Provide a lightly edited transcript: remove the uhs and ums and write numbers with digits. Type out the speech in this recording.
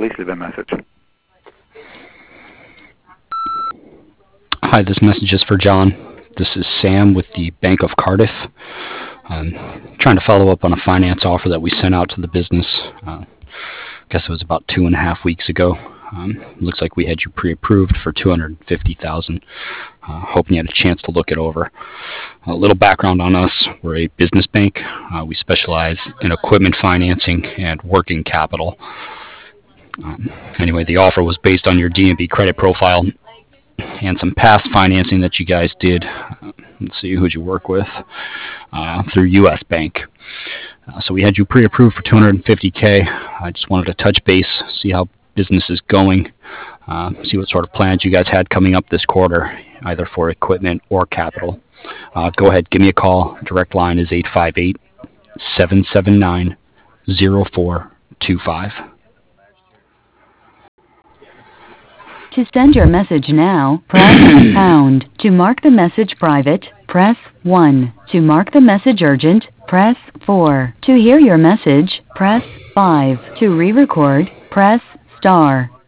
Please leave a message. Hi, this message is for John. This is Sam with the Bank of Cardiff. Trying to follow up on a finance offer that we sent out to the business. I guess it was about 2.5 weeks ago. Looks like we had you pre-approved for $250,000. Hoping you had a chance to look it over. A little background on us: we're a business bank. We specialize in equipment financing and working capital. Anyway, the offer was based on your D&B credit profile and some past financing that you guys did. Let's see, who'd you work with? Through U.S. Bank. So we had you pre-approved for $250K. I just wanted to touch base, see how business is going, see what sort of plans you guys had coming up this quarter, either for equipment or capital. Go ahead, give me a call. Direct line is 858-779-0425. To send your message now, press pound. To mark the message private, press 1. To mark the message urgent, press 4. To hear your message, press 5. To re-record, press star.